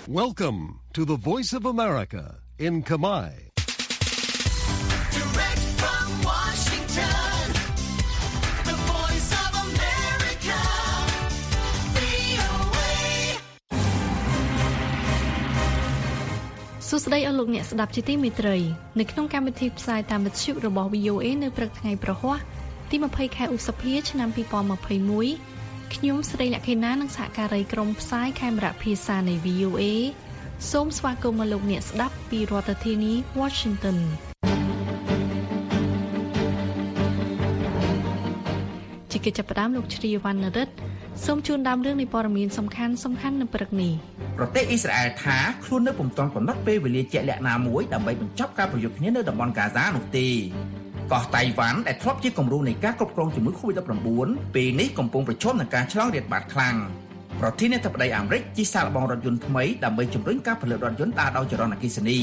Welcome to the Voice of America in Khmer. Direct from Washington, the Voice of America, VOA. សួស្តីអស់លោកអ្នកស្ដាប់ជាទីមេត្រីនៅក្នុងកម្មវិធីផ្សាយតាមវិទ្យុរបស់ VOA នៅព្រឹកថ្ងៃប្រហ័សទី20ខែឧសភាឆ្នាំ2021ខ្ញុំស្រីលក្ខិណានិងសហការីក្រុមផ្សាយខេមរៈភាសានៃ VOA សូមស្វាគមន៍មកលោកអ្នកស្ដាប់ពីរដ្ឋធានី Washington ជាកិច្ចចាប់ផ្ដើមលោកជ្រាវណ្ណរិទ្ធសូមជូនដើមរឿងនៃព័ត៌មានសំខាន់នៅព្រឹកនេះប្រទេសអ៊ីស្រាអែលថាខ្លួននៅពុំទាន់កំណត់ពេលវេលាជាក់លាក់ណាមួយដើម្បីបញ្ចប់ការប្រយុទ្ធគ្នានៅតំបន់ហ្គាហ្សានោះទេកោះតៃវ៉ាន់ដែលធ្លាប់ជាគំរូនៃការគ្រប់គ្រងជំងឺ COVID-19 ពេលនេះកំពុងប្រឈមនឹងការឆ្លងរាតត្បាតខ្លាំងប្រធានាធិបតីអាមេរិកជិះសាកល្បងរថយន្តថ្មីដើម្បីជំរុញការផលិតរថយន្តដើរដោយចរន្តអគ្គិសនី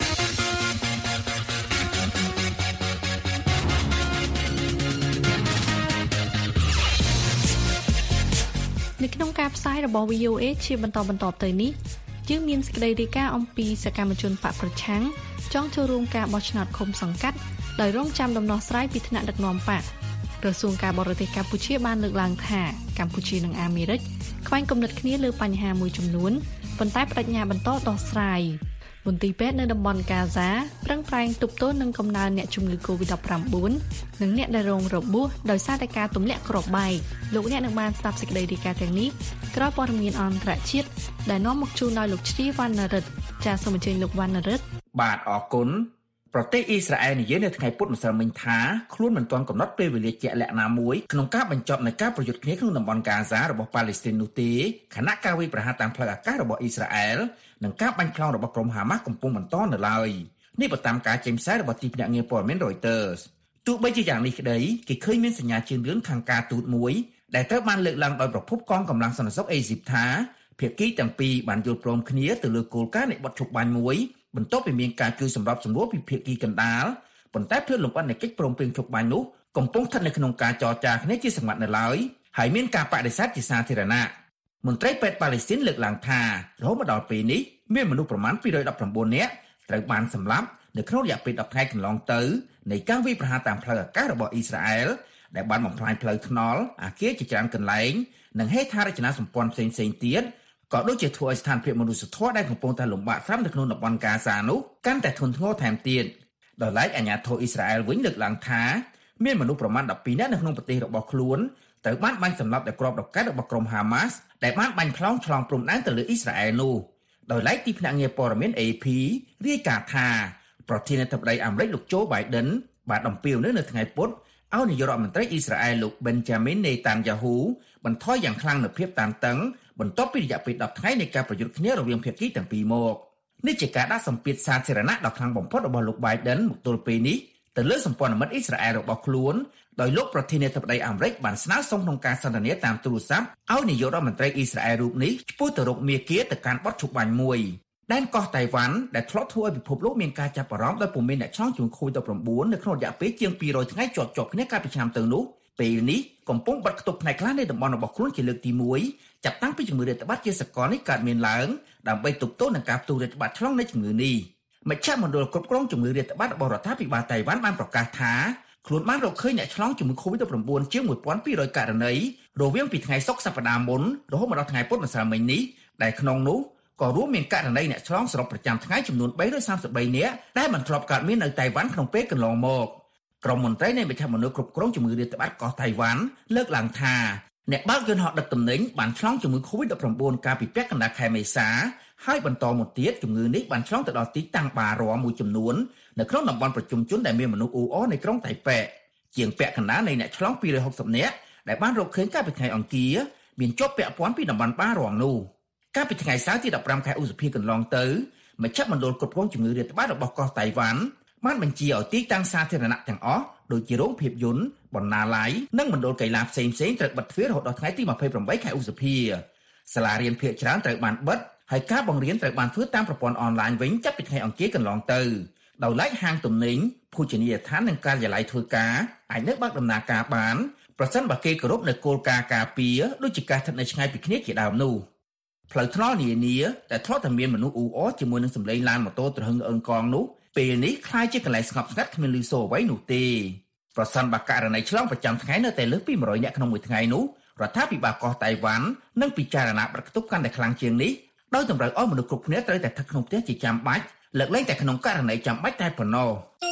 នៅក្នុងការផ្សាយរបស់ VOA ជាបន្តទៅនេះយើងមានសេចក្តីរាយការណ៍អំពីសកម្មជនបកប្រឆាំងចង់ចូលរួមការបោះឆ្នោតឃុំសង្កាត់ដោយរងចាំដំណោះស្រាយពីថ្នាក់ដឹកនាំបកក្រសួងការបរទេសកម្ពុជាបានលើកឡើងថាកម្ពុជានិងអាមេរិកខ្វែងគំនិតគ្នាលើបញ្ហាមួយចំនួនប៉ុន្តែបដិញ្ញាបន្តដោះស្រាយមន្ទីរពេទ្យនៅតំបន់ហ្គាហ្សាប្រឹងប្រែងទប់ទល់នឹងកំណើនអ្នកជំងឺ COVID-19 និងអ្នកដែលរងរបួសដោយសារតែការទម្លាក់គ្រាប់បែកលោកអ្នកនឹងបានស្ដាប់សេចក្តីរាយការណ៍ទាំងនេះក្រោយព័ត៌មានអន្តរជាតិដែលនាំមកជូនដោយលោកជ្រាវណ្ណរិទ្ធចាសសូមអញ្ជើញលោកវណ្ណរិទ្ធបាទអរគុណប្រទេសអ៊ីស្រាអែលនិយាយនៅថ្ងៃពុធម្សិលមិញថាខ្លួនមិនទាន់កំណត់ពេលវេលាជាក់លាក់ណាមួយក្នុងការបញ្ចប់នៃការប្រយុទ្ធគ្នាក្នុងតំបន់ហ្គាហ្សារបស់ប៉ាឡេស្ទីននោះទេខណៈការវាយប្រហារតាមផ្លូវអាកាសរបស់អ៊ីស្រាអែលនិងការបាញ់ខ្លងរបស់ក្រុមហាម៉ាស់កំពុងបន្តនៅឡើយនេះបើតាមការចេញផ្សាយរបស់ទីភ្នាក់ងារព័ត៌មាន Reuters ទោះបីជាយ៉ាងនេះក្តីគេឃើញមានសញ្ញាជឿនលឿនខាងការទូតមួយដែលត្រូវបានលើកឡើងដោយប្រភពកងកម្លាំងសន្តិសុខអេស៊ីបថាភាគីទាំងពីរបានយល់ព្រមគ្នាទៅលើគោលការណ៍នៃបទឈប់បាញ់មួយបន្ទាប់ពីមានការជួយសម្របសម្រួលពីភាគីកណ្ដាលប៉ុន្តែផ្លូវលំអិតនៃកិច្ចព្រមព្រៀងឈប់បាញ់នោះកំពុងស្ថិតនៅក្នុងការចរចាគ្នាជាសង្វាក់នៅឡើយហើយមានការបដិសេធជាសាធារណៈមន្ត្រីពេទ្យប៉ាឡេស្ទីនលើកឡើងថារហូតមកដល់ពេលនេះមានមនុស្សប្រមាណ219នាក់ត្រូវបានសម្លាប់នៅក្នុងរយៈពេល10ថ្ងៃកន្លងទៅនៃការវាយប្រហារតាមផ្លូវអាកាសរបស់អ៊ីស្រាអែលដែលបានបំផ្លាញផ្លូវថ្នល់អគារជាច្រើនកន្លែងនិងហេដ្ឋារចនាសម្ព័ន្ធផ្សេងៗទៀតក៏ដូចជាធ្វើឲ្យស្ថានភាពមនុស្សធម៌ដែលកំពុងតែលំបាកស្រាប់នៅក្នុងតំបន់ហ្គាហ្សានោះកាន់តែធ្ងន់ធ្ងរថែមទៀតដោយឡែកអាជ្ញាធរអ៊ីស្រាអែលវិញលើកឡើងថាមានមនុស្សប្រមាណ12នាក់នៅក្នុងប្រទេសរបស់ខ្លួនត្រូវបានបាញ់សម្លាប់ដោយគ្រាប់រ៉ុកកែតរបស់ក្រុមហាម៉ាស់ដែលបានបាញ់ផ្លោងឆ្លងព្រំដែនទៅលើអ៊ីស្រាអែលនោះដោយឡែកទីភ្នាក់ងារព័ត៌មាន AP រាយការណ៍ថាប្រធានាធិបតីអាមេរិកលោកโจ Biden បានអំពាវនាវនៅថ្ងៃពុធឲ្យនាយករដ្ឋមន្ត្រីអ៊ីស្រាអែលលោក Benjamin Netanyahu បន្ថយយ៉ាងខ្លាំងនូវភាពតានតឹងបន្ទាប់ពីរយៈពេល10ថ្ងៃនៃការប្រយុទ្ធគ្នារវាងភាគីទាំងពីរមកនេះជាការដាក់សម្ពាធសាធារណៈដ៏ខ្លាំងបំផុតរបស់លោក Biden មកទល់ពេលនេះទៅលើសម្ព័ន្ធមិត្តអ៊ីស្រាអែលរបស់ខ្លួនដោយលោកប្រធានាធិបតីអាមេរិកបានស្នើសុំក្នុងការសន្ទនាតាមទូរស័ព្ទឲ្យនាយករដ្ឋមន្ត្រីអ៊ីស្រាអែលរូបនេះឆ្ពោះទៅរកមាគ៌ាទៅកាន់បទឈប់បាញ់មួយដែនកោះតៃវ៉ាន់ដែលធ្លាប់ធ្វើឲ្យពិភពលោកមានការចាប់អារម្មណ៍ដោយពុំមានអ្នកឆ្លងជំងឺ COVID-19 នៅក្នុងរយៈពេលជាង200ថ្ងៃជាប់គ្នាកាលពីឆ្នាំទៅនោះពេលនេះកំពុងបាត់ខ្ទប់ផ្នែកខ្លះនៃតំបន់របស់ខ្លួនជាលើកទី1ចាប់តាំងពីជំងឺរាតត្បាតជាសកលនេះកើតមានឡើងដើម្បីទប់ទល់នឹងការផ្ទុះរាតត្បាតឆ្លងនៃជំងឺនេះមជ្ឈមណ្ឌលគ្រប់គ្រងជំងឺរាតត្បាតរបស់រដ្ឋាភិបាលតៃវ៉ាន់បានប្រកាសថាខ្លួនបានរកឃើញអ្នកឆ្លងជំងឺ COVID-19 ជាង 1200 ករណីរវាងពីថ្ងៃសុក្រសប្តាហ៍មុនរហូតមកដល់ថ្ងៃពុធម្សិលមិញនេះដែលក្នុងនោះក៏រួមមានករណីអ្នកឆ្លងសរុបប្រចាំថ្ងៃចំនួន333នាក់ដែលមិនធ្លាប់កើតមាននៅតៃវ៉ាន់ក្នុងពេលកន្លងមកក្រុមមន្ត្រីនៃមជ្ឈមណ្ឌលគ្រប់គ្រងជំងឺរាតត្បាតកោះតៃវ៉ាន់លើកឡើងថាអ្នកបើកយន្តហោះដឹកទំនិញបានឆ្លងជំងឺ COVID-19 កាលពីពាក់កណ្ដាលខែមេសាហើយបន្តមកទៀតជំងឺនេះបានឆ្លងទៅដល់ទីតាំងបារមួយចំនួននៅក្នុងតំបន់ប្រជុំជនដែលមានមនុស្សអ៊ូអរនៅក្រុងតៃប៉េជាងពាក់កណ្ដាលនៃអ្នកឆ្លង260នាក់ដែលបានរកឃើញកាលពីថ្ងៃអង្គារមានជាប់ពាក់ព័ន្ធពីតំបន់បារនោះកាលពីថ្ងៃសៅរ៍ទី15ខែឧសភាកន្លងទៅមជ្ឈមណ្ឌលគ្រប់គ្រងជំងឺរាតត្បាតរបស់កោះតៃវ៉ាន់បានបញ្ជាឲ្យទីតាំងសាធារណៈទាំងអស់ដូចជារោងភាពយន្តបណ្ណាល័យនិងមណ្ឌលកីឡាផ្សេងៗត្រូវបិទទ្វាររហូតដល់ថ្ងៃទី28ខែឧសភាសាលារៀនភាគច្រើនត្រូវបានបិទហើយការបង្រៀនត្រូវបានធ្វើតាមប្រព័ន្ធអនឡាញវិញចាប់ពីថ្ងៃអង្គារកន្លងទៅដោយឡែកហាងទំនិញភោជនីយដ្ឋាននិងការិយាល័យធ្វើការអាចនៅបើកដំណើរការបានប្រសិនបើគេគោរពនៅគោលការណ៍ការពារដូចជាការស្ថិតនៅឆ្ងាយពីគ្នាជាដើមនោះផ្លូវថ្នល់នានាដែលធ្លាប់តែមានមនុស្សអ៊ូអរជាមួយនឹងសម្លេងឡានម៉ូតូត្រហឹងអឹងកងនោះពេលនេះក្លាយជាកន្លែងស្ងប់ស្ងាត់គ្មានលឺសូរអ្វីនោះទេប្រសិនបើករណីឆ្លងប្រចាំថ្ងៃនៅតែលើសពី100នាក់ក្នុងមួយថ្ងៃនោះរដ្ឋាភិបាលកោះតៃវ៉ាន់នឹងពិចារណាបិទគប់កាន់តែខ្លាំងជាងនេះដោយតម្រូវឲ្យមនុស្សគ្រប់គ្នាត្រូវតែស្ថិតក្នុងផ្ទះជាចាំបាច់លើកលែងតែក្នុងករណីចាំបាច់តែប៉ុណ្ណោះ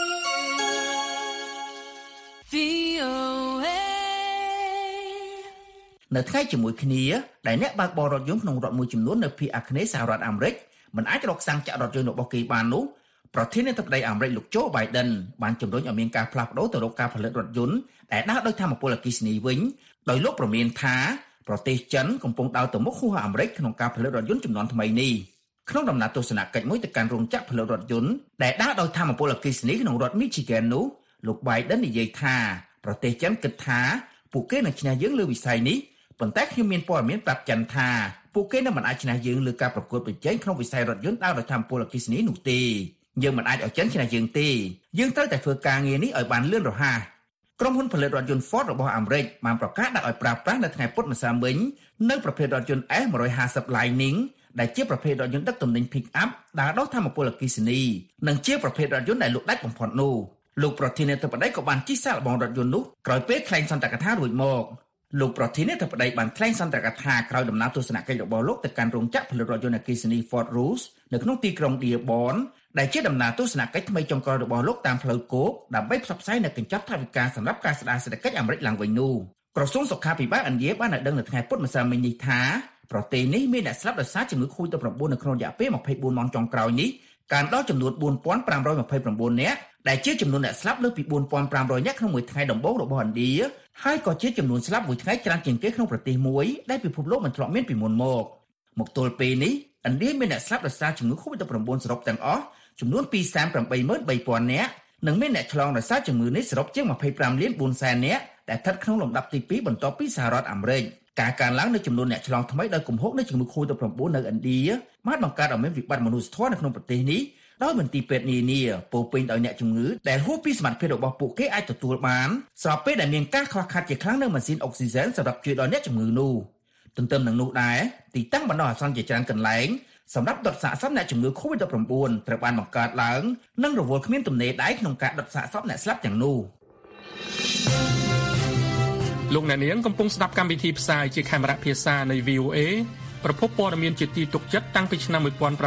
នៅថ្ងៃជាមួយគ្នាដែលអ្នកបើកបររថយន្តក្នុងរដ្ឋមួយចំនួននៅភាគអាគ្នេយ៍សហរដ្ឋអាមេរិកមិនអាចរកសាំងចាក់រថយន្តរបស់គេបាននោះប្រធានាធិបតីអាមេរិកលោកโจ Biden បានជំរុញឲ្យមានការផ្លាស់ប្ដូរទៅរកការផលិតរថយន្តដែលដើរដោយថាមពលអគ្គិសនីវិញដោយលោកប្រមានថាប្រទេសចិនកំពុងដើរទៅមុខហួសអាមេរិកក្នុងការផលិតរថយន្តជំនាន់ថ្មីនេះក្នុងដំណើរទស្សនកិច្ចមួយទៅកាន់រោងចក្រផលិតរថយន្តដែលដើរដោយថាមពលអគ្គិសនីក្នុងរដ្ឋ Michigan នោះលោក Biden និយាយថាប្រទេសចិនគិតថាពួកគេនឹងឈ្នះយើងលើវិស័យនេះប៉ុន្តែខ្ញុំមានព័ត៌មានប្រាប់ចិនថាពួកគេនឹងមិនអាចឈ្នះយើងលើការប្រកួតប្រជែងក្នុងវិស័យរថយន្តដើរដោយថាមពលអគ្គិសនីនោះទេយើងមិនអាចឲ្យចិនឈ្នះយើងទេយើងត្រូវតែធ្វើការងារនេះឲ្យបានលឿនរហ័សក្រុមហ៊ុនផលិតរថយន្ត Ford របស់អាមេរិកបានប្រកាសដាក់ឲ្យប្រើប្រាស់នៅថ្ងៃពុធម្សិលមិញនៅប្រភេទរថយន្ត S150 Lightning ដែលជាប្រភេទរថយន្តដឹកទំនិញ Pick-up ដើរដោយថាមពលអគ្គិសនីនិងជាប្រភេទរថយន្តដែលលក់ដាច់បំផុតនោះលោកប្រធានាធិបតីក៏បានជិះសាកល្បងរថយន្តនោះក្រោយពេលថ្លែងសន្ទរកថារួចមកលោកប្រធានាធិបតីបានថ្លែងសន្ទរកថាក្រោយដំណើរទស្សនកិច្ចរបស់លោកទៅកាន់រោងចក្រផលិតរថយន្តអគ្គិសនី Ford Rouge នៅក្នុងទីក្រុង Dearborn ដែលជាដំណើរទស្សនកិច្ចថ្មីចុងក្រោយរបស់លោកតាមផ្លូវគោកដើម្បីផ្សព្វផ្សាយនៅកញ្ចប់ថវិកាសម្រាប់ការស្ដារសេដ្ឋកិច្ចអាមេរិកឡើងវិញនោះក្រសួងសុខាភិបាលឥណ្ឌាបានឲ្យដឹងនៅថ្ងៃពុធម្សិលមិញនេះថាប្រទេសនេះមានអ្នកស្លាប់ដោយសារជំងឺ COVID-19 នៅក្នុងរយៈពេល24ម៉ោងចុងក្រោយនេះកើនដល់ចំនួន 4529 នាក់ដែលជាចំនួនអ្នកស្លាប់លើសពី 4500 នាក់ក្នុងមួយថ្ងៃដំបូងរបស់ឥណ្ឌាហើយក៏ជាចំនួនស្លាប់មួយថ្ងៃច្រើនជាងគេក្នុងប្រទេសមួយដែលពិភពលោកមិនធ្លាប់មានពីមុនមកទល់ពេលនេះឥណ្ឌាមានអ្នកស្លាប់ដោយសារជំងឺ COVID-19 សរុបទាំងអស់ចំនួន 283,300 នាក់និងមានអ្នកឆ្លងដោយសារជំងឺនេះសរុបជាង 25 លាន 4 សែននាក់ដែលស្ថិតក្នុងលំដាប់ទី 2 បន្ទាប់ពីសហរដ្ឋអាមេរិកការកើនឡើងនៃចំនួនអ្នកឆ្លងថ្មីដោយគំហុកនៃជំងឺ COVID-19 នៅឥណ្ឌាបានបង្កើតឲ្យមានវិបត្តិមនុស្សធម៌នៅក្នុងប្រទេសនេះដោយមន្ទីរពេទ្យនានាពោពេញដោយអ្នកជំងឺដែលហួសពីសមត្ថភាពរបស់ពួកគេអាចទទួលបានស្របពេលដែលមានការខ្វះខាតជាខ្លាំងនៅម៉ាស៊ីនអុកស៊ីហ្សែនសម្រាប់ជួយដល់អ្នកជំងឺនោះទន្ទឹមនឹងនោះដែរទីតាំងបណ្ដោះអាសន្នជាច្រើនកន្លែងសម្រាប់ដុតសាកសពអ្នកជំងឺ COVID-19 ត្រូវបានបង្កើតឡើងនិងរវល់គ្មានទំនេរដៃក្នុងការដុតសាកសពអ្នកស្លាប់ទាំងនោះលោកអ្នកនាងកំពុងស្ដាប់កម្មវិធីផ្សាយជាខេមរៈភាសានៃ VOA ប្រភពព័ត៌មានជាទីទុកចិត្តតាំងពីឆ្នាំ1955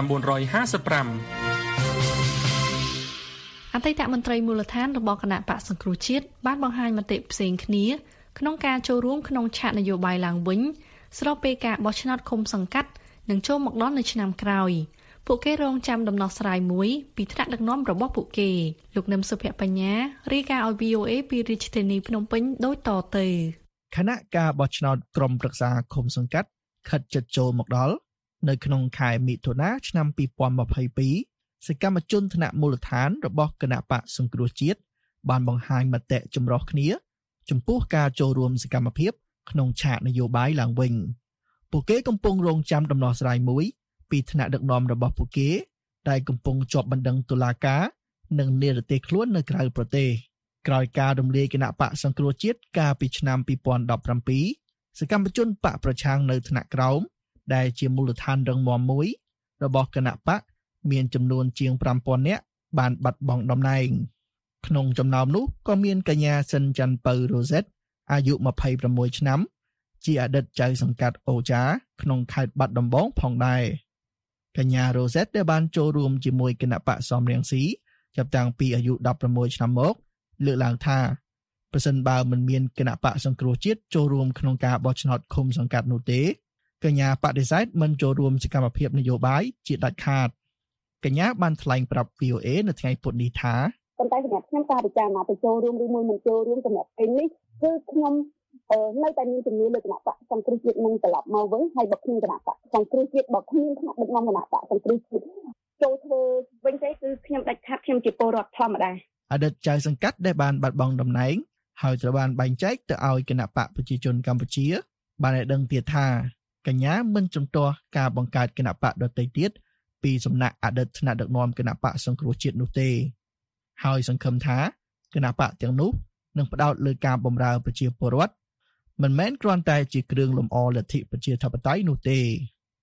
អតីតមន្ត្រីមូលដ្ឋានរបស់គណៈបកសង្គ្រោះជាតិបានបង្ហាញមតិផ្សេងគ្នាក្នុងការចូលរួមក្នុងឆាកនយោបាយឡើងវិញស្របពេលការបោះឆ្នោតឃុំសង្កាត់នឹងចូលមកដល់នៅឆ្នាំក្រោយពួកគេរងចាំដំណោះស្រាយមួយពីថ្នាក់ដឹកនាំរបស់ពួកគេលោកនឹមសុភបញ្ញារាយការណ៍ឲ្យ VOA ពីរាជធានីភ្នំពេញដូចតទៅគណៈការបោះឆ្នោតក្រុមប្រឹក្សាឃុំសង្កាត់ខិតជិតចូលមកដល់នៅក្នុងខែមិថុនាឆ្នាំ2022សកម្មជនថ្នាក់មូលដ្ឋានរបស់គណៈបកសង្គ្រោះជាតិបានបង្ហាញមតិចម្រុះគ្នាចំពោះការចូលរួមសកម្មភាពក្នុងឆាកនយោបាយឡើងវិញពួកគេកំពុងរងចាំដំណោះស្រាយមួយពីថ្នាក់ដឹកនាំរបស់ពួកគេដែលកំពុងជាប់បណ្ដឹងតុលាការនិងនិរទេសខ្លួននៅក្រៅប្រទេសក្រោយការរំលាយគណៈបកសង្គ្រោះជាតិកាលពីឆ្នាំ2017សកម្មជនបកប្រឆាំងនៅថ្នាក់ក្រោមដែលជាមូលដ្ឋានរឹងមាំមួយរបស់គណៈបកមានចំនួនជាង 5,000 នាក់បានបាត់បង់តំណែងក្នុងចំណោមនោះក៏មានកញ្ញាសិនច័ន្ទពៅរ៉ូសេតអាយុ26ឆ្នាំជាអតីតចៅសង្កាត់អូចាក្នុងខេត្តបាត់ដំបងផងដែរកញ្ញារ៉ូសេតដែលបានចូលរួមជាមួយគណៈបកសំរងស៊ីចាប់តាំងពីអាយុ16ឆ្នាំមកលើកឡើងថាប្រសិនបើមិនមានគណៈបកសង្គ្រោះជាតិចូលរួមក្នុងការបោះឆ្នោតឃុំសង្កាត់នោះទេកញ្ញាបដិសេធមិនចូលរួមសកម្មភាពនយោបាយជាដាច់ខាតកញ្ញាបានថ្លែងប្រាប់ VOA នៅថ្ងៃពុធនេះថាប៉ុន្តែសម្រាប់ខ្ញុំការពិចារណាទៅចូលរួមឬមួយមិនចូលរួមសម្រាប់ពេលនេះគឺខ្ញុំនៅតែមានជំនឿលើគណៈបកសង្គ្រោះជាតិនឹងត្រឡប់មកវិញហើយបើគ្មានគណៈបកសង្គ្រោះជាតិបើគ្មានថ្នាក់ដឹកនាំគណៈបកសង្គ្រោះជាតិចូលធ្វើវិញទេគឺខ្ញុំដាច់ខាតខ្ញុំជាពលរដ្ឋធម្មតាអតីតចៅសង្កាត់ដែលបានបាត់បង់តំណែងហើយត្រូវបានបែងចែកទៅឲ្យគណៈបកប្រជាជនកម្ពុជាបានឲ្យដឹងទៀតថាកញ្ញាមិនជំទាស់ការបង្កើតគណៈបកដទៃទៀតពីសំណាក់អតីតថ្នាក់ដឹកនាំគណៈបកសង្គ្រោះជាតិនោះទេហើយសង្ឃឹមថាគណៈបកទាំងនោះនឹងផ្ដោតលើការបម្រើប្រជាពលរដ្ឋមិនមែនគ្រាន់តែជាគ្រឿងលម្អលទ្ធិប្រជាធិបតេយ្យនោះទេ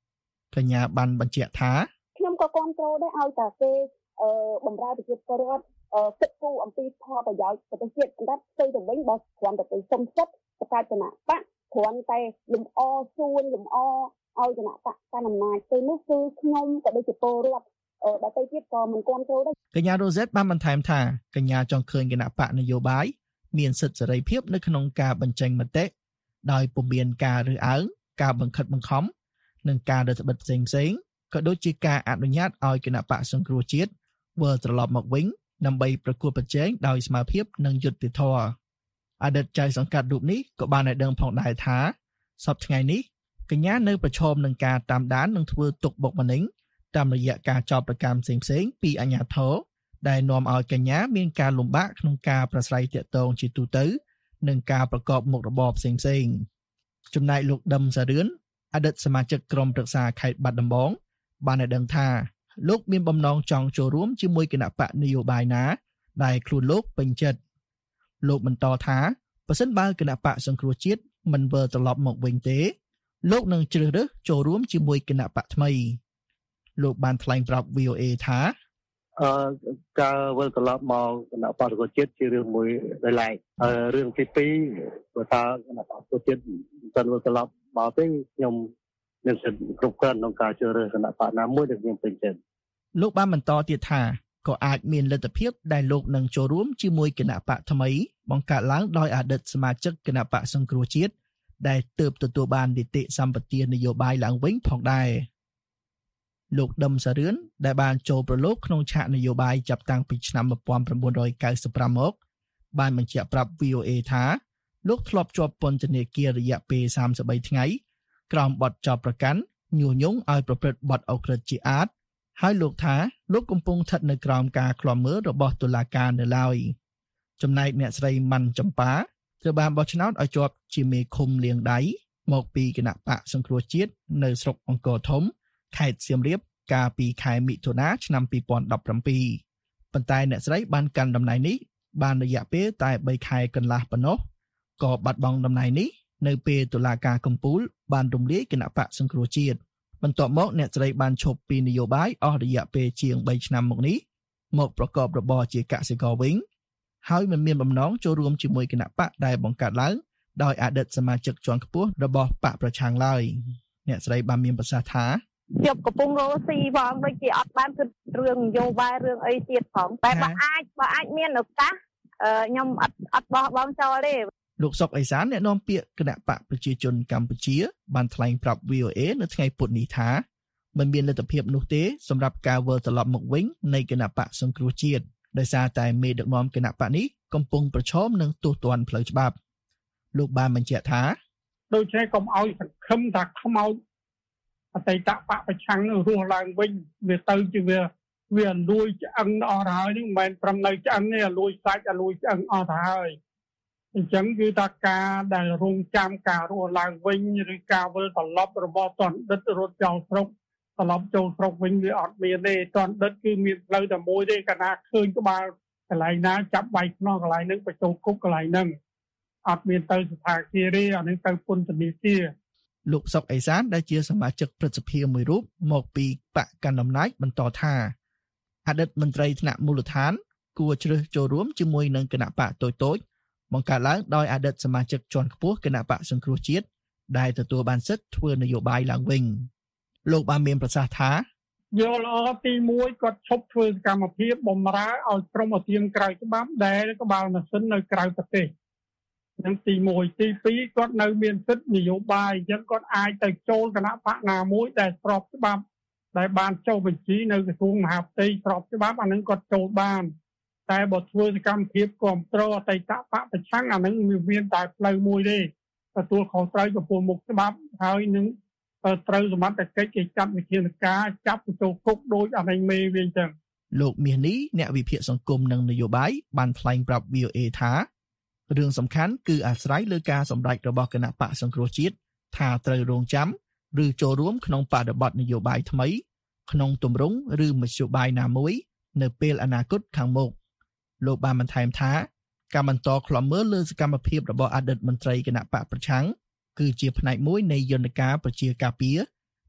កញ្ញាបានបញ្ជាក់ថាខ្ញុំក៏គ្រប់គ្រងដែរឲ្យតែគេបំរើប្រជាពលរដ្ឋគិតគូរអំពីផលប្រយោជន៍ប្រទេសជាតិប៉ុន្តែផ្ទុយទៅវិញបើគ្រាន់តែទៅសុំសិទ្ធិបកាយគណៈបកគ្រាន់តែលំអសួនលំអឲ្យគណៈបកកាន់អំណាចទៅនោះគឺខ្ញុំក៏ដូចជាពលរដ្ឋដល់ទៅទៀតក៏មិនគ្រប់គ្រងដែរកញ្ញារ៉ូសេតបានបន្ថែមថាកញ្ញាចង់ឃើញគណៈបកនយោបាយមានសិទ្ធិសេរីភាពនៅក្នុងការបញ្ចេញមតិដោយពុំមានការរើសអើងការបង្ខិតបង្ខំនិងការរឹតបន្តឹងផ្សេងៗក៏ដូចជាការអនុញ្ញាតឲ្យគណៈបកសង្គ្រោះជាតិវិលត្រឡប់មកវិញដើម្បីប្រគល់ប្រជែងដោយស្មារតីនិងយុត្តិធម៌អតីតចៅសង្កាត់រូបនេះក៏បានឲ្យដឹងផងដែរថាសប្តាហ៍ថ្ងៃនេះកញ្ញានៅប្រឈមនឹងការតាមដាននិងធ្វើទុកបុកម្នេញតាមរយៈការចោទប្រកាន់ផ្សេងៗពីអាជ្ញាធរដែលនាំឲ្យកញ្ញាមានការលំបាកក្នុងការប្រស្រ័យទាក់ទងជាទូទៅនិងការប្រកបមុខរបរផ្សេងៗចំណែកលោកដឹមសារឿនអតីតសមាជិកក្រុមប្រឹក្សាខេត្តបាត់ដំបងបានឲ្យដឹងថាលោកមានបំណងចង់ចូលរួមជាមួយគណៈបកនយោបាយណាដែលខ្លួនលោកពេញចិត្តលោកបន្តថាប្រសិនបើគណៈបកសង្គ្រោះជាតិមិនវិលត្រឡប់មកវិញទេលោកនឹងជ្រើសរើសចូលរួមជាមួយគណៈបកថ្មីលោកបានថ្លែងប្រាប់ VOA ថាការវិលត្រឡប់មកគណៈបកសង្គ្រោះជាតិជារឿងមួយដែលឡែករឿងទី2បើថាគណៈបកសង្គ្រោះជាតិមិនវិលត្រឡប់មកទេខ្ញុំមានសិទ្ធិគ្រប់គ្រាន់ក្នុងការជ្រើសរើសគណៈបកណាមួយដែលខ្ញុំពេញចិត្តលោកបានបន្តទៀតថាក៏អាចមានលទ្ធភាពដែលលោកនឹងចូលរួមជាមួយគណៈបកថ្មីបង្កើតឡើងដោយអតីតសមាជិកគណៈបកសង្គ្រោះជាតិដែលទើបទទួលបាននីតិសម្បទានយោបាយឡើងវិញផងដែរលោកដឹមសារឿនដែលបានចូលប្រឡូកក្នុងឆាកនយោបាយចាប់តាំងពីឆ្នាំ1995មកបានបញ្ជាក់ប្រាប់ VOA ថាលោកធ្លាប់ជាប់ពន្ធនាគាររយៈពេល33ថ្ងៃក្រោមបទចោទប្រកាន់ញុះញង់ឲ្យប្រព្រឹត្តបទឧក្រិដ្ឋជាអាតហើយលោកថាលោកកំពុងស្ថិតនៅក្រោមការឃ្លាំមើលរបស់តុលាការនៅឡើយចំណែកអ្នកស្រីម៉ាន់ចម្ប៉ាត្រូវបានបោះឆ្នោតឲ្យជាប់ជាមេឃុំលៀងដៃមកពីគណៈបកសង្គ្រោះជាតិនៅស្រុកអង្គរធំខេត្តសៀមរាបកាលពីខែមិថុនាឆ្នាំ2017ប៉ុន្តែអ្នកស្រីបានកាន់តំណែងនេះបានរយៈពេលតែ3ខែកន្លះប៉ុណ្ណោះក៏បាត់បង់តំណែងនេះនៅពេលតុលាការកំពូលបានរំលាយគណៈបកសង្គ្រោះជាតិបន្ទាប់មកអ្នកស្រីបានឈប់ពីនយោបាយអស់រយៈពេលជាង3ឆ្នាំមកនេះមកប្រកបរបរជាកសិករវិញហើយមិនមានបំណងចូលរួមជាមួយគណៈបកដែលបង្កើតឡើងដោយអតីតសមាជិកជាន់ខ្ពស់របស់បកប្រឆាំងឡើយអ្នកស្រីបានមានប្រសាសន៍ថាខ្ញុំកំពុងរកស៊ីផងដូចជាអត់បានគិតរឿងនយោបាយរឿងអីទៀតផងតែបើអាចមានឱកាសខ្ញុំអត់បោះបង់ចោលទេលោកសុកអេសានអ្នកនាំពាក្យគណៈបកប្រជាជនកម្ពុជាបានថ្លែងប្រាប់ VOA នៅថ្ងៃពុធនេះថាមិនមានលទ្ធភាពនោះទេសម្រាប់ការវិលត្រឡប់មកវិញនៃគណៈបកសង្គ្រោះជាតិដោយសារតែមេដឹកនាំគណៈបកនេះកំពុងប្រឈមនឹងទោសទណ្ឌផ្លូវច្បាប់លោកបានបញ្ជាក់ថាដូច្នេះកុំឲ្យសង្ឃឹមថាខ្មោចអតីតបកប្រឆាំងនឹងរស់ឡើងវិញវាទៅជាវាលួយឆ្អឹងអស់ទៅហើយនេះមិនមែនប្រំនៅឆ្អឹងទេលួយសាច់លួយឆ្អឹងអស់ទៅហើយអញ្ចឹងគឺថាការដែលរងចាំការរស់ឡើងវិញឬការវិលត្រឡប់របស់តនដិតរត់ចោលស្រុកត្រឡប់ចូលស្រុកវិញវាអត់មានទេតនដិតគឺមានផ្លូវតែមួយទេកាលណាឃើញក្បាលកន្លែងណាចាប់បាយខ្នោះកន្លែងហ្នឹងបញ្ចូលគុកកន្លែងហ្នឹងអត់មានទៅស្ថានភាពទេអានេះទៅពន្ធនាគារលោកសុកអេសានដែលជាសមាជិកព្រឹទ្ធសភាមួយរូបមកពីបកកណ្ដាលអំណាចបន្តថាអតីតមន្ត្រីថ្នាក់មូលដ្ឋានគួរជ្រើសចូលរួមជាមួយនឹងគណៈបកតូចៗបង្កើតឡើងដោយអតីតសមាជិកជាន់ខ្ពស់គណៈបកសង្គ្រោះជាតិដែលទទួលបានសិទ្ធិធ្វើនយោបាយឡើងវិញលោកបានមានប្រសាសន៍ថាយល់ល្អទី1គាត់ឈប់ធ្វើសកម្មភាពបំរើឲ្យក្រុមអធិការក្រៅច្បាប់ដែលក្បាលម៉ាស៊ីននៅក្រៅប្រទេសនឹងទី1ទី2គាត់នៅមានសិទ្ធិនយោបាយអញ្ចឹងគាត់អាចទៅចូលគណៈបកណាមួយដែលស្របច្បាប់ដែលបានចុះបញ្ជីនៅក្រសួងមហាផ្ទៃស្របច្បាប់អានឹងគាត់ចូលបានតែបើធ្វើសកម្មភាពគ្រប់គ្រងអតីតបកប្រឆាំងអានឹងមានតែផ្លូវមួយទេទទួលខុសត្រូវចំពោះមុខច្បាប់ហើយនឹងត្រូវសមត្ថកិច្ចគេចាត់វិធានការចាប់បញ្ចូលគុកដោយអានឹងមេវាអញ្ចឹងលោកមាសនេះអ្នកវិភាគសង្គមនិងនយោបាយបានថ្លែងប្រាប់ VOA ថារឿងសំខាន់គឺអាស្រ័យលើការសម្រេចរបស់គណៈបកសង្គ្រោះជាតិថាត្រូវរងចាំឬចូលរួមក្នុងបដិបត្តិនយោបាយថ្មីក្នុងទម្រង់ឬមធ្យោបាយណាមួយនៅពេលអនាគតខាងមុខលោកបានបន្ថែមថាការបន្តឃ្លាំមើលលើសកម្មភាពរបស់អតីតមន្ត្រីគណៈបកប្រឆាំងគឺជាផ្នែកមួយនៃយន្តការប្រជាការពារ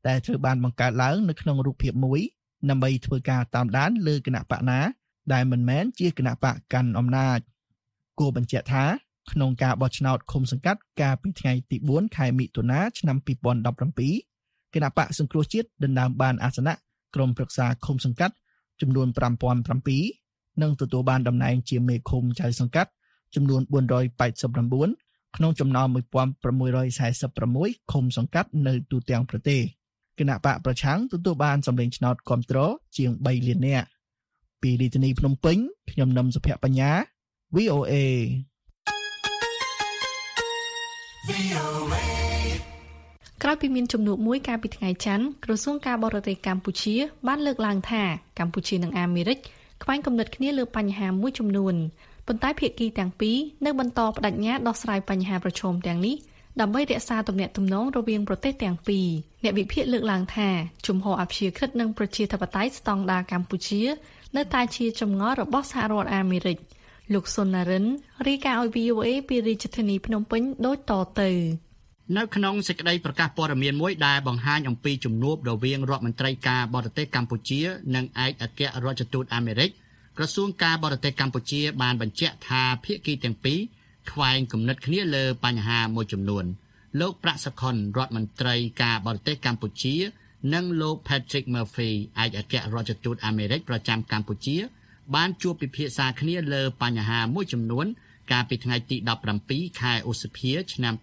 ដែលត្រូវបានបង្កើតឡើងនៅក្នុងរូបភាពមួយដើម្បីធ្វើការតាមដានលើគណៈបកណាដែលមិនមែនជាគណៈបកកាន់អំណាចគួរបញ្ជាក់ថាក្នុងការបោះឆ្នោតឃុំសង្កាត់កាលពីថ្ងៃទី4ខែមិថុនាឆ្នាំ2017គណៈបកសង្គ្រោះជាតិដណ្ដើមបានអាសនៈក្រុមប្រឹក្សាឃុំសង្កាត់ចំនួន 5,700 និងទទួលបានតំណែងជាមេឃុំចៅសង្កាត់ចំនួន 489 ក្នុងចំណោម 1,646 ឃុំសង្កាត់នៅទូទាំងប្រទេសគណៈបកប្រឆាំងទទួលបានសម្លេងឆ្នោតគាំទ្រជាង 3 លាននាក់ពីរាជធានីភ្នំពេញខ្ញុំនឹមសុភ័ក្របញ្ញា VOA ក្រោយពីមានជំនួបមួយកាលពីថ្ងៃច័ន្ទក្រសួងការបរទេសកម្ពុជាបានលើកឡើងថាកម្ពុជានិងអាមេរិកខ្វែងគំនិតគ្នាលើបញ្ហាមួយចំនួនប៉ុន្តែភាគីទាំងពីរនៅបន្តបដិញ្ញាដោះស្រាយបញ្ហាប្រឈមទាំងនេះដើម្បីរក្សាទំនាក់ទំនងរវាងប្រទេសទាំងពីរអ្នកវិភាគលើកឡើងថាជំហរអព្យាក្រឹតនិងប្រជាធិបតេយ្យស្តង់ដារកម្ពុជានៅតែជាចម្ងល់របស់សហរដ្ឋអាមេរិកលោកសុនណារិនរាយការណ៍ឲ្យ VOA ពីរាជធានីភ្នំពេញដូចតទៅនៅក្នុងសេចក្តីប្រកាសព័ត៌មានមួយដែលបង្ហាញអំពីជំនួបរវាងរដ្ឋមន្ត្រីការបរទេសកម្ពុជានិងឯកអគ្គរដ្ឋទូតអាមេរិកក្រសួងការបរទេសកម្ពុជាបានបញ្ជាក់ថាភាគីទាំងពីរខ្វែងគំនិតគ្នាលើបញ្ហាមួយចំនួនលោកប្រាក់សុខុនរដ្ឋមន្ត្រីការបរទេសកម្ពុជានិងលោក Patrick Murphy ឯកអគ្គរដ្ឋទូតអាមេរិកប្រចាំកម្ពុជាបានជួបពិភាក្សាគ្នាលើបញ្ហាមួយចំនួនកាលពីថ្ងៃទី17ខែឧសភាឆ្នាំ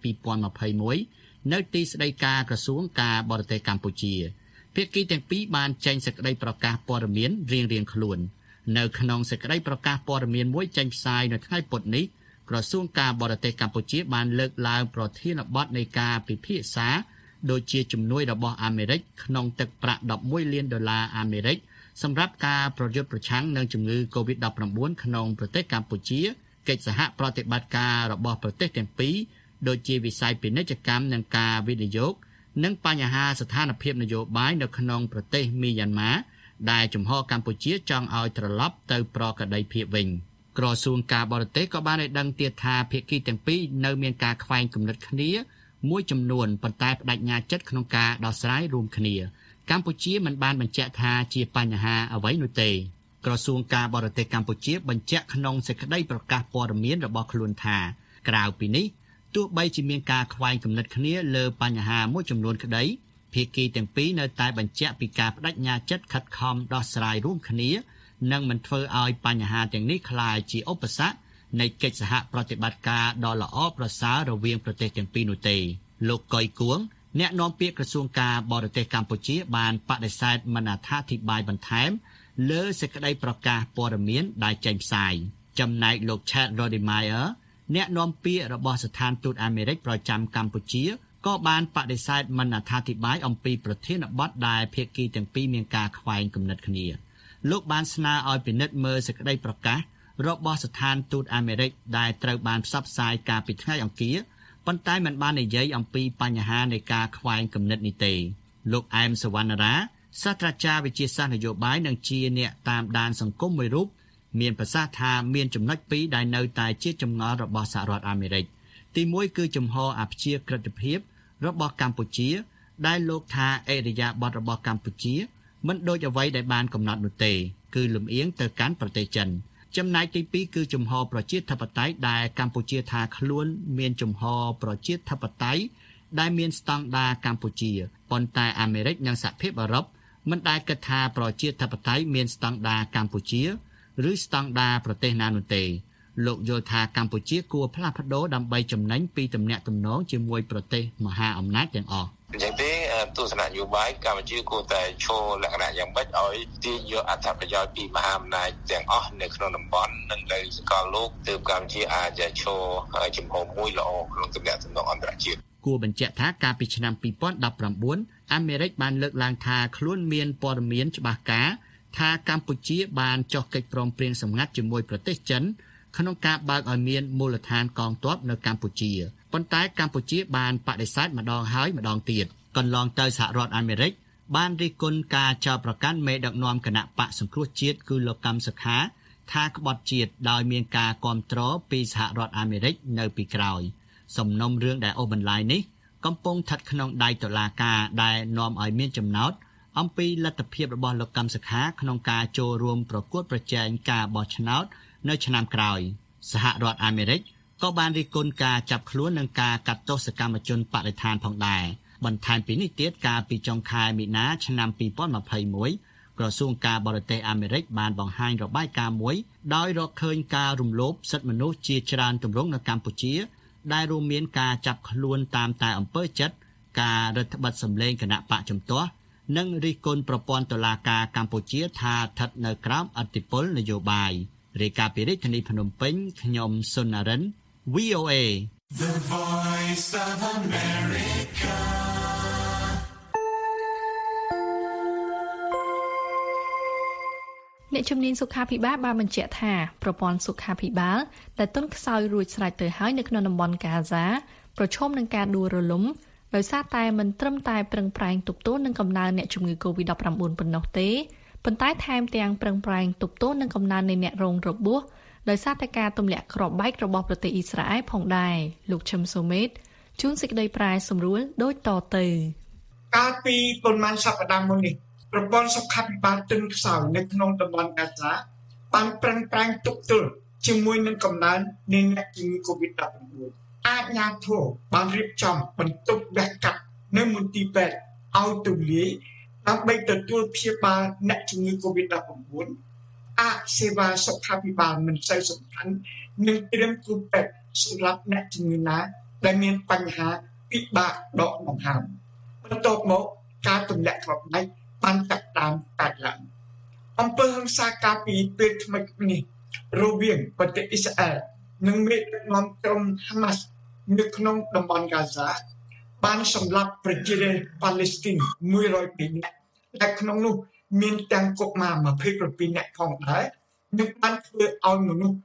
2021នៅទីស្តីការក្រសួងការបរទេសកម្ពុជាភាគីទាំងពីរបានចេញសេចក្តីប្រកាសព័ត៌មានរៀងៗខ្លួននៅក្នុងសេចក្តីប្រកាសព័ត៌មានមួយចេញផ្សាយនៅថ្ងៃពុធនេះក្រសួងការបរទេសកម្ពុជាបានលើកឡើងប្រធានបទនៃការពិភាក្សាដូចជាជំនួយរបស់អាមេរិកក្នុងទឹកប្រាក់$11 លានអាមេរិកសម្រាប់ការប្រយុទ្ធប្រឆាំងនឹងជំងឺ Covid-19 ក្នុងប្រទេសកម្ពុជាកិច្ចសហប្រតិបត្តិការរបស់ប្រទេសទាំងពីរដូចជាវិស័យពាណិជ្ជកម្មនិងការវិនិយោគនិងបញ្ហាស្ថានភាពនយោបាយនៅក្នុងប្រទេសមីយ៉ាន់ម៉ាដែលជំហរកម្ពុជាចង់ឲ្យត្រឡប់ទៅប្រក្រតីភាពវិញក្រសួងការបរទេសក៏បានឲ្យដឹងទៀតថាភាគីទាំងពីរនៅមានការខ្វែងគំនិតគ្នាមួយចំនួនប៉ុន្តែបដិញ្ញាចិត្តក្នុងការដោះស្រាយរួមគ្នាកម្ពុជាមិនបានបញ្ជាក់ថាជាបញ្ហាអ្វីនោះទេក្រសួងការបរទេសកម្ពុជាបញ្ជាក់ក្នុងសេចក្តីប្រកាសព័ត៌មានរបស់ខ្លួនថាក្រៅពីនេះទោះបីជាមានការខ្វែងគំនិតគ្នាលើបញ្ហាមួយចំនួនក្តីភាគីទាំងពីរនៅតែបញ្ជាក់ពីការបដិញ្ញាចិត្តខិតខំដោះស្រាយរួមគ្នានិងមិនធ្វើឲ្យបញ្ហាទាំងនេះក្លាយជាឧបសគ្គនៃកិច្ចសហប្រតិបត្តិការដ៏ល្អប្រសើររវាងប្រទេសទាំងពីរនោះទេលោកកុយគួងអ្នកនាំពាក្យក្រសួងការបរទេសកម្ពុជាបានបដិសេធមិនអត្ថាធិប្បាយបន្ថែមលើសេចក្តីប្រកាសព័ត៌មានដែលចេញផ្សាយចំណែកលោក Chad Rodimeyer អ្នកនាំពាក្យរបស់ស្ថានទូតអាមេរិកប្រចាំកម្ពុជាក៏បានបដិសេធមិនអត្ថាធិប្បាយអំពីប្រធានបទដែលភាគីទាំងពីរមានការខ្វែងគំនិតគ្នាលោកបានស្នើឲ្យពិនិត្យមើលសេចក្តីប្រកាសរបស់ស្ថានទូតអាមេរិកដែលត្រូវបានផ្សព្វផ្សាយកាលពីថ្ងៃអង្គារប៉ុន្តែមិនបាននិយាយអំពីបញ្ហានៃការខ្វែងគំនិតនេះទេលោកអែមសវណ្ណរាសាស្ត្រាចារ្យវិទ្យាសាស្ត្រនយោបាយនិងជាអ្នកតាមដានសង្គមមួយរូបមានប្រសាសន៍ថាមានចំណុចពីរដែលនៅតែជាចម្ងល់របស់សហរដ្ឋអាមេរិកទីមួយគឺជំហរអព្យាក្រឹតភាពរបស់កម្ពុជាដែលលោកថាអេរយាប័តរបស់កម្ពុជាមិនដូចអ្វីដែលបានកំណត់នោះទេគឺលំអៀងទៅកាន់ប្រទេសចិនចំណែកទី2គឺជំហរប្រជាធិបតេយ្យដែលកម្ពុជាថាខ្លួនមានជំហរប្រជាធិបតេយ្យដែលមានស្តង់ដារកម្ពុជាប៉ុន្តែអាមេរិកនិងសហភាពអឺរ៉ុបមិនដែលគិតថាប្រជាធិបតេយ្យមានស្តង់ដារកម្ពុជាឬស្តង់ដារប្រទេសណានោះទេលោកយល់ថាកម្ពុជាគួរផ្លាស់ប្ដូរដើម្បីចំណេញពីទំនាក់ទំនងជាមួយប្រទេសមហាអំណាចទាំងអស់អញ្ចឹងទេទស្សនៈនយោបាយកម្ពុជាគួរតែឈរលក្ខណៈយ៉ាងម៉េចឲ្យទាញយកអត្ថប្រយោជន៍ពីមហាអំណាចទាំងអស់នៅក្នុងតំបន់និងនៅសកលលោកទើបកម្ពុជាអាចឈរជំហរមួយល្អក្នុងទំនាក់ទំនងអន្តរជាតិគួរបញ្ជាក់ថាកាលពីឆ្នាំ2019អាមេរិកបានលើកឡើងថាខ្លួនមានព័ត៌មានច្បាស់ការថាកម្ពុជាបានចុះកិច្ចព្រមព្រៀងសម្ងាត់ជាមួយប្រទេសចិនក្នុងការបើកឲ្យមានមូលដ្ឋានកងទ័ពនៅកម្ពុជាប៉ុន្តែកម្ពុជាបានបដិសេធម្ដងហើយម្ដងទៀតកន្លងទៅសហរដ្ឋអាមេរិកបានរិះគន់ការចោទប្រកាន់មេដឹកនាំគណៈបកសង្គ្រោះជាតិគឺលោកកម្មសខាថាក្បត់ជាតិដោយមានការគាំទ្រពីសហរដ្ឋអាមេរិកនៅពីក្រោយសំណុំរឿងដែលអូសបន្លាយនេះកំពុងស្ថិតក្នុងដៃតុលាការដែលនាំឲ្យមានចំណោទអំពីលទ្ធភាពរបស់លោកកឹមសុខាក្នុងការចូលរួមប្រកួតប្រជែងការបោះឆ្នោតនៅឆ្នាំក្រោយសហរដ្ឋអាមេរិកក៏បានរិះគន់ការចាប់ខ្លួននិងការកាត់ទោសកម្មជនបរិស្ថានផងដែរបន្ថែមពីនេះទៀតកាលពីចុងខែមីនាឆ្នាំ2021ក្រសួងការបរទេសអាមេរិកបានបង្ហាញរបាយការណ៍មួយដោយរកឃើញការរំលោភសិទ្ធិមនុស្សជាច្រើនទម្រង់នៅកម្ពុជាដែលរួមមានការចាប់ខ្លួនតាមតែអំពើចិត្តការរឹតបន្តឹងសម្លេងគណៈបកជំទាស់និងរិះគន់ប្រព័ន្ធតុលាការកម្ពុជាថាស្ថិតនៅក្រោមឥទ្ធិពលនយោបាយរាយការណ៍ពីរាជធានីភ្នំពេញខ្ញុំសុននរិន VOA The Voice of America អ្នកជំនាញសុខាភិបាលបានបញ្ជាក់ថាប្រព័ន្ធសុខាភិបាលដែលទន់ខ្សោយរួចស្រេចទៅហើយនៅក្នុងតំបន់កាហ្សាប្រឈមនឹងការដួលរលំដោយសារតែមិនត្រឹមតែប្រឹងប្រែងទប់ទល់នឹងកំណើនអ្នកជំងឺ Covid-19 ប៉ុណ្ណោះទេប៉ុន្តែថែមទាំងប្រឹងប្រែងទប់ទល់នឹងកំណើននៃអ្នករងរបួសដោយសារតែការទម្លាក់គ្រាប់បែករបស់ប្រទេសអ៊ីស្រាអែលផងដែរលោកឈឹមសូមេតជួនសេចក្តីប្រែសម្រួលដូចតទៅកាលពីប្រមាណសប្តាហ៍មុននេះប្រព័ន្ធសុខាភិបាលទន់ខ្សោយនៅក្នុងតំបន់កាហ្សាបានប្រឹងប្រែងទប់ទល់ជាមួយនឹងកំណើននៃអ្នកជំងឺ Covid-19 អាជ្ញាធរបានរៀបចំបន្ទប់វះកាត់នៅមន្ទីរពេទ្យឲ្យទូលាយដើម្បីទទួលព្យាបាលអ្នកជំងឺ Covid-19 សេវាសុខាភិបាលមិនសូវសំខាន់នឹងត្រៀមគ្រូពេទ្យសម្រាប់អ្នកជំងឺណាដែលមានបញ្ហាពិបាកដកដង្ហើមបន្ទាប់មកការទម្លាក់គ្រាប់បែកបានចាប់ផ្ដើមកើតឡើងអំពើហិង្សាកាលពីពេលថ្មីនេះរវាងប្រទេសអ៊ីស្រាអែលនិងមេដឹកនាំក្រុមហាម៉ាស់នៅក្នុងតំបន់កាហ្សាបានសម្លាប់ប្រជាជនប៉ាឡេស្ទីន102នាក់ដែលក្នុងនោះមានទាំងកុមារ27នាក់ផងដែរនិងបានធ្វើឲ្យមនុស្ស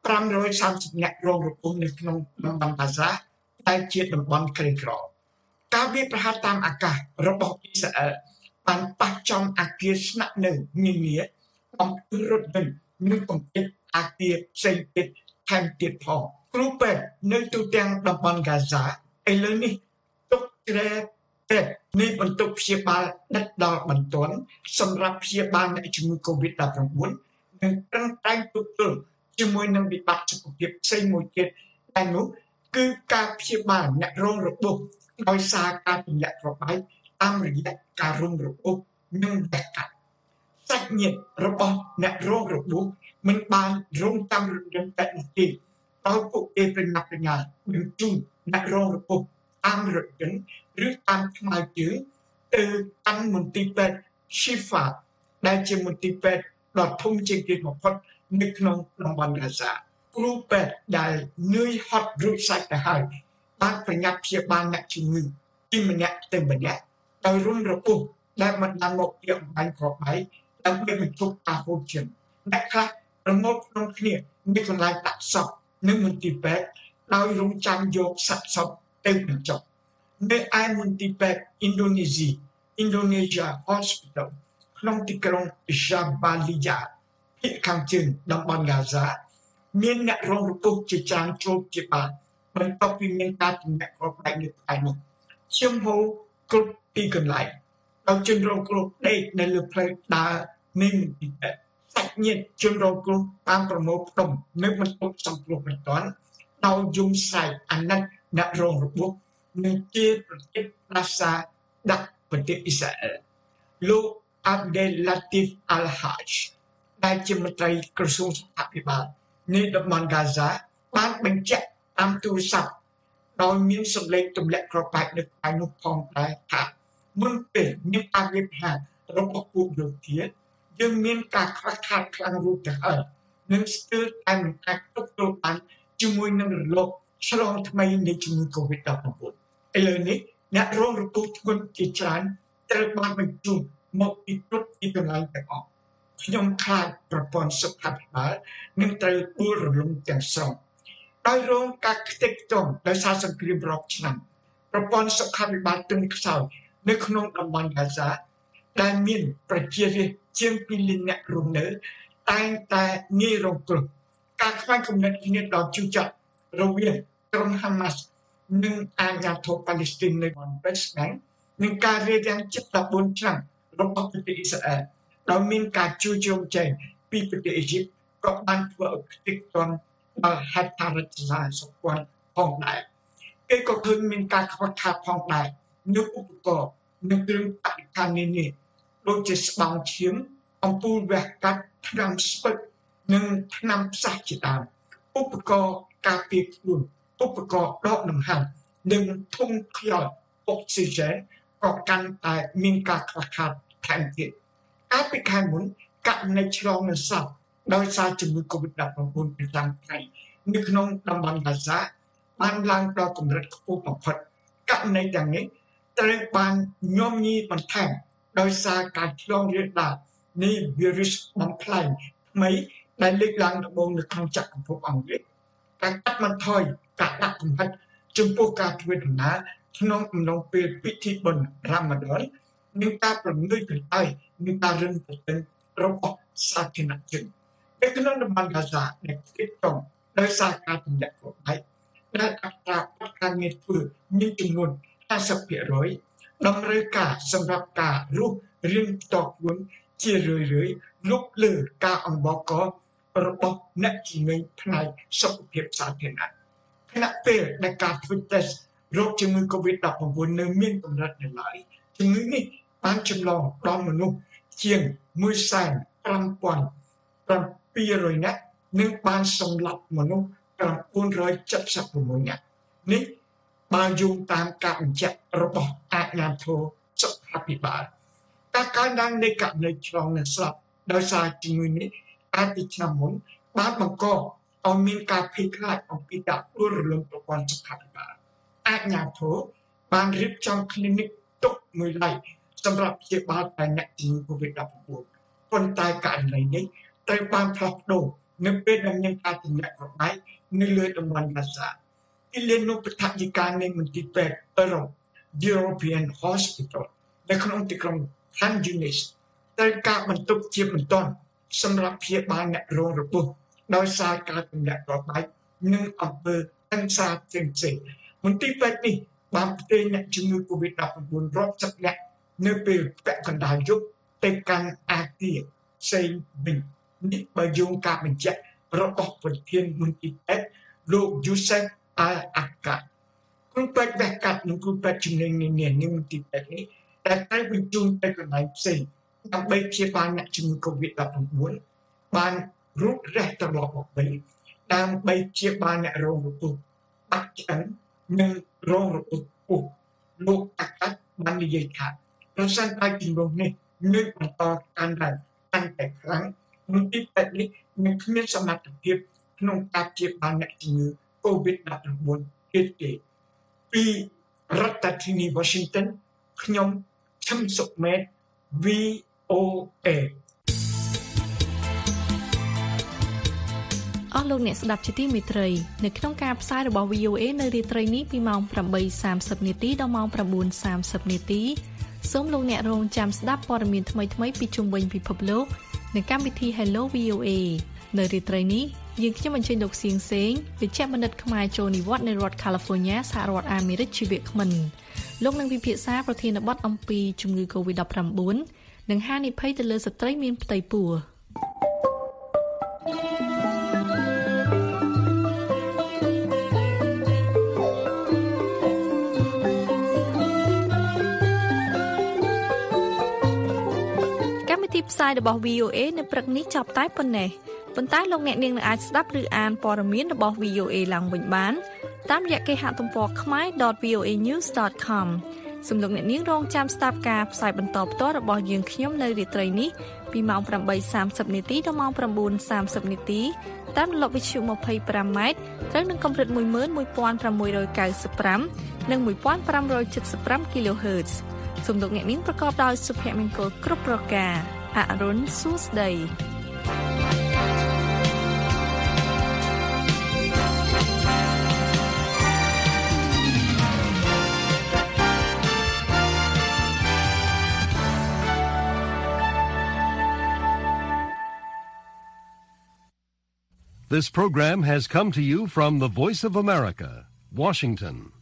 530នាក់រងរបួសនៅក្នុងតំបន់កាហ្សាដែលជាតំបន់ក្រីក្រការវាយប្រហារតាមអាកាសរបស់អ៊ីស្រាអែលបានប៉ះចំអគារស្នាក់នៅនានាបំផ្ទុះរថយន្តនិងបំផ្ទុះអគារផ្សេងទៀតថែមទៀតផងគ្រូពេទ្យនៅទូទាំងតំបន់កាហ្សាឥឡូវនេះទុកជ្រែពេទ្យនៃបន្ទប់ព្យាបាលដិតដល់បន្ទាន់សម្រាប់ព្យាបាលអ្នកជំងឺ Covid-19 និងប្រឹងប្រែងទប់ទល់ជាមួយនឹងវិបត្តិសុខភាពផ្សេងមួយទៀតដែលនោះគឺការព្យាបាលអ្នករងរបួសដោយសារការទម្លាក់គ្រាប់បែកតាមរយៈការរងរបួសនិងវះកាត់សាច់ញាតិរបស់អ្នករងរបួសមិនបានរងចាំរំលឹកតែនោះទេដោយពួកគេប្រញាប់ប្រញាល់បញ្ជូនអ្នករងរបួសតាមរថយន្តឬតាមថ្មើរជើងទៅកាន់មន្ទីរពេទ្យ Shifa ដែលជាមន្ទីរពេទ្យដ៏ធំជាងគេបំផុតនៅក្នុងតំបន់កាហ្សាគ្រូពេទ្យដែលនឿយហត់រួចស្រេចទៅហើយបានប្រញាប់ព្យាបាលអ្នកជំងឺពីម្នាក់ទៅម្នាក់ដោយរងរបួសដែលមិនបានមកពីអំបញ្ញគ្រាប់បែកដើម្បីបញ្ឈប់ការហូរឈាមអ្នកខ្លះប្រមូលផ្តុំគ្នានៅកន្លែងដាក់សពនៅមន្ទីរពេទ្យដោយរងចាំយកសាកសពទៅបញ្ចុះនៅឯមន្ទីរពេទ្យIndonesia Hospital ក្នុងទីក្រុង Jabalia ភាគខាងជើងតំបន់កាហ្សាមានអ្នករងរបួសជាច្រើនចូលព្យាបាលបន្ទាប់ពីមានការទម្លាក់គ្រាប់បែកនៅថ្ងៃនោះឈាមហូរគ្រប់ទីកន្លែងដោយជនរងគ្រោះដេកនៅលើផ្លូវដើរនៃមន្ទីរពេទ្យសាច់ញាតិជនរងគ្រោះបានប្រមូលផ្តុំនៅបន្ទប់សង្គ្រោះបន្ទាន់ដោយយំស្រែកអាណិតអ្នករងរបួសនិងជាប្រទេសរាសាដាក់ប្រទេសអ៊ីស្រាអែលលោក Abdel Latif Al-Haj ដែលជាមន្ត្រីក្រសួងសុខាភិបាលនៃតំបន់កាហ្សាបានបញ្ជាក់តាមទូរស័ព្ទដោយមានសម្លេងទម្លាក់គ្រាប់បែកនៅថ្ងៃនោះផងដែរថាមុនពេលមានការវាយប្រហាររបស់ពួកយោធាយើងមានការខ្វះខាតខ្លាំងរួចទៅហើយនិងស្ទើរតែមិនអាចទប់ទល់បានជាមួយនឹងរលកឆ្លងថ្មីនៃជំងឺ Covid-19 ឥឡូវនេះអ្នករងរបួសធ្ងន់ជាច្រើនត្រូវបានបញ្ជូនមកពីគ្រប់ទីកន្លែងទាំងអស់ខ្ញុំខ្លាចប្រព័ន្ធសុខាភិបាលនឹងត្រូវដួលរលំទាំងស្រុងដោយរងការខ្ទេចខ្ទាំដោយសារសង្គ្រាមរាប់ឆ្នាំប្រព័ន្ធសុខាភិបាលទន់ខ្សោយនៅក្នុងតំបន់កាហ្សាដែលមានប្រជារាស្ត្រជាង2លាននាក់រស់នៅតែងតែងាយរងគ្រោះការខ្វែងគំនិតគ្នាដ៏ជូរចត់រវាងក្រុមហាម៉ាស់និងអាញាធិបតេយ្យប៉ាឡេស្ទីននៅបនពេស្បែងនឹងការរារាំងជិត14ឆ្នាំរបស់ប្រទេសអ៊ីស្រាអែលដោយមានការជួបជុំចែកពីប្រទេសអ៊ីជីបក៏បានធ្វើឲ្យខ្ទេចខ្ទាំដល់ហេដ្ឋារចនាសម្ព័ន្ធផងដែរគេក៏ឃើញមានការខ្វះខាតផងដែរនៅឧបករណ៍នៅគ្រឿងបរិក្ខារនានាដូចជាស្បង់ឈាមអំពូលវះកាត់ថ្នាំស្ពឹកនិងថ្នាំផ្សះជាដើមឧបករណ៍ការពារខ្លួនឧបករណ៍ដកដង្ហើមនិងធុងខ្យល់អុកស៊ីហ្សែនក៏កាន់តែមានការខ្វះខាតថែមទៀតកាលពីខែមុនករណីឆ្លងនៅសពដោយសារជំងឺ Covid-19 ប្រចាំថ្ងៃនៅក្នុងតំបន់ហ្គាហ្សាបានឡើងដល់កម្រិតខ្ពស់បំផុតករណីទាំងនេះត្រូវបានញោមញីបន្ថែមដោយសារការឆ្លងរាលដាលនៃវីរុសបំផ្លែងថ្មីដែលលេចឡើងដំបូងនៅក្នុងចក្រភពអង់គ្លេសការកាត់បន្ថយការដាក់កំហិតចំពោះការធ្វើដំណើរក្នុងអំឡុងពេលពិធីបុណ្យរ៉ាម៉ាឌននិងការប្រងើយកន្តើយនិងការរឹងប្រទិនរបស់សាធារណជននៅក្នុងតំបន់ហ្គាហ្សាដែលទីក្រុងដោយសារការទម្លាក់គ្រាប់បែកដែលអត្រាការងារធ្វើមានចំនួន 50% តម្រូវការសម្រាប់ការរស់រៀងផ្ទាល់ខ្លួនជារឿយៗលុបលើការអង្វរកររបស់អ្នកជំនាញផ្នែកសុខភាពសាធារណៈខណៈពេលដែលការធ្វើតេស្តរោគជំងឺ Covid-19 នៅមានកម្រិតនៅឡើយជំងឺនេះបានចម្លងដល់មនុស្សជាង 15,700 នាក់និងបានសម្លាប់មនុស្ស 976 នាក់នេះបើយោងតាមការបញ្ជាក់របស់អាជ្ញាធរសុខាភិបាលការកើនឡើងនៃករណីឆ្លងនិងស្លាប់ដោយសារជំងឺនេះកាលពីឆ្នាំមុនបានបង្កឲ្យមានការភ័យខ្លាចអំពីការដួលរលំប្រព័ន្ធសុខាភិបាលអាជ្ញាធរបានរៀបចំ clinic ទុកមួយឡែកសម្រាប់ព្យាបាលតែអ្នកជំងឺ Covid-19 ប៉ុន្តែករណីនេះត្រូវបានផ្លាស់ប្ដូរនៅពេលដែលមានការទម្លាក់គ្រាប់បែកនៅលើតំបន់ហ្គាហ្សាទីលាននោះប្រតិការនៃមន្ទីរពេទ្យអឺរ៉ុប European Hospital នៅក្នុងទីក្រុង Khan Yunis ត្រូវការបន្ទប់ជាបន្ទាន់សម្រាប់ព្យាបាលអ្នករងរបួសដោយសារការទម្លាក់គ្រាប់បែកនិងអំពើហិង្សាផ្សេងៗមន្ទីរពេទ្យនេះបានផ្ទេរអ្នកជំងឺ Covid-19 រាប់សិបនាក់នៅពេលពាក់កណ្ដាលយប់ទៅកាន់អាគារផ្សេងវិញនេះបើយោងការបញ្ជាក់របស់ប្រធានមន្ទីរពេទ្យលោក Youssef Al-Akka គ្រូពេទ្យវះកាត់និងគ្រូពេទ្យជំនាញនានានៃមន្ទីរពេទ្យនេះដែលត្រូវបញ្ជូនទៅកន្លែងផ្សេងដើម្បីព្យាបាលអ្នកជំងឺ Covid-19 បានរូតរះត្រឡប់មកវិញដើម្បីព្យាបាលអ្នករងរបួសបាក់ឆ្អឹងនិងរងរបួសពោះលោកអាកាត់បាននិយាយថាប្រសិនបើជំងឺនេះនៅបន្តកាន់តែកាន់តែខ្លាំងមន្ទីរពេទ្យនេះនឹងគ្មានសមត្ថភាពក្នុងការព្យាបាលអ្នកជំងឺ COVID-19 ទៀតទេពីរដ្ឋធានី Washington ខ្ញុំឈឹមសុកមេត VOA អស់លោកអ្នកស្ដាប់ជាទីមេត្រីនៅក្នុងការផ្សាយរបស់ VOA នៅរាត្រីនេះពីម៉ោង 8:30 នាទីដល់ម៉ោង 9:30 នាទីសូមលោកអ្នករងចាំស្ដាប់ព័ត៌មានថ្មីៗពីជុំវិញពិភពលោកនៅកម្មវិធី Hello VOA នៅរាត្រីនេះយើងខ្ញុំអញ្ជើញលោកសៀងសេងវិជ្ជបណ្ឌិតខ្មែរចូលនិវត្តន៍នៅរដ្ឋ California សហរដ្ឋអាមេរិកជាវាគ្មិនលោកនឹងពិភាក្សាប្រធានបទអំពីជំងឺ COVID-19 និងហានិភ័យទៅលើស្ត្រីមានផ្ទៃពោះទីផ្សាយរបស់ VOA នៅព្រឹកនេះចប់តែប៉ុណ្ណេះប៉ុន្តែលោកអ្នកនាងនឹងអាចស្ដាប់ឬអានព័ត៌មានរបស់ VOA ឡើងវិញបានតាមរយៈគេហទំព័រ khmer.voanews.com សូមលោកអ្នកនាងរងចាំស្ដាប់ការផ្សាយបន្តផ្ទាល់របស់យើងខ្ញុំនៅរាត្រីនេះពីម៉ោង 8:30 នាទីដល់ម៉ោង 9:30 នាទីតាមរលកវិទ្យុ 25 ម៉ែត្រត្រូវនឹងកម្រិត 11695 និង 1575 kHz សូមលោកអ្នកនាងប្រកបដោយសុភមង្គលគ្រប់ប្រការអរុនសួស្ដី This program has come to you from the Voice of America, Washington.